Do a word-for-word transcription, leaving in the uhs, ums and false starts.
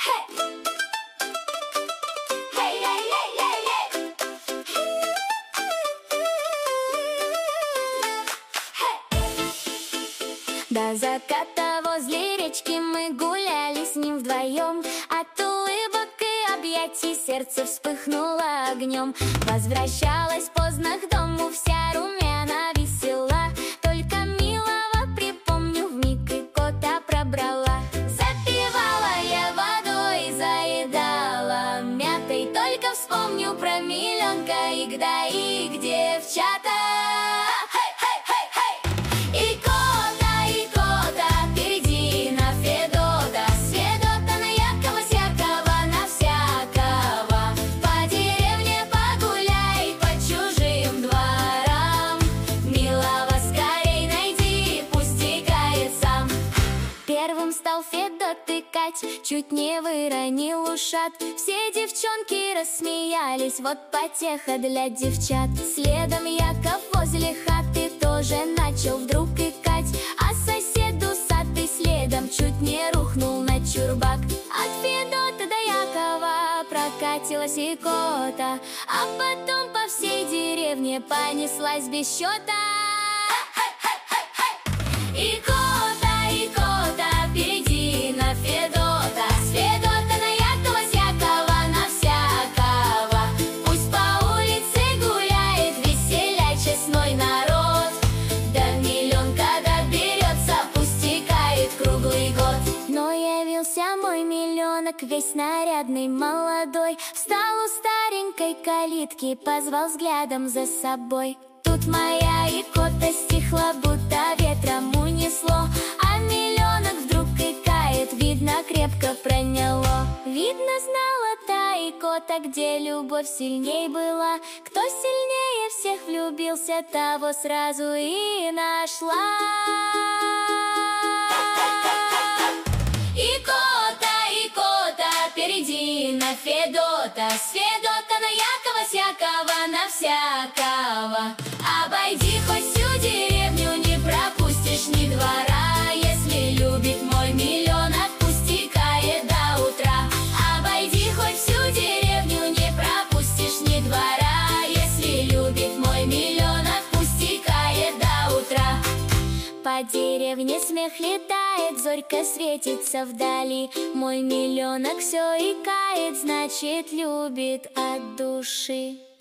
До заката возле речки мы гуляли с ним вдвоем. От улыбок и объятий сердце вспыхнуло огнем. Возвращалась поздно к дому, вся румяна, весела. Только милого припомню, вмиг и кота пробрала. Запивала я водой, заедала мятой. Только вспомню про миленка, и гда, и девчата. Первым стал Федот тыкать, чуть не выронил ушат. Все девчонки рассмеялись, вот потеха для девчат. Следом Яков возле хаты тоже начал вдруг икать. А сосед усатый следом чуть не рухнул на чурбак. От Федота до Якова прокатилась икота, а потом по всей деревне понеслась без счета. Икота, икота, перейди на Федота, с Федота на Якова, с Якова на всякого. Пусть по улице гуляет веселя честной народ, до миллионка доберется, пусть текает круглый год. Но явился мой миллионок, весь нарядный, молодой. Встал у старенькой калитки, позвал взглядом за собой. Тут моя икота стихла, будто ветром унесло, а миллионок вдруг икает, видно, крепко проняло. Видно, знала та икота, где любовь сильней была. Кто сильнее всех влюбился, того сразу и нашла. Икота, икота, перейди на Федота, с Федота на Якова, с Якова на всякого. Обойди хоть всю деревню, не пропустишь ни двора. Если любит мой миллионок, пусть текает до утра. Обойди хоть всю деревню, не пропустишь ни двора. Если любит мой миллионок, пусть текает до утра. По деревне смех летает, зорька светится вдали. Мой миллионок все икает, значит, любит от души.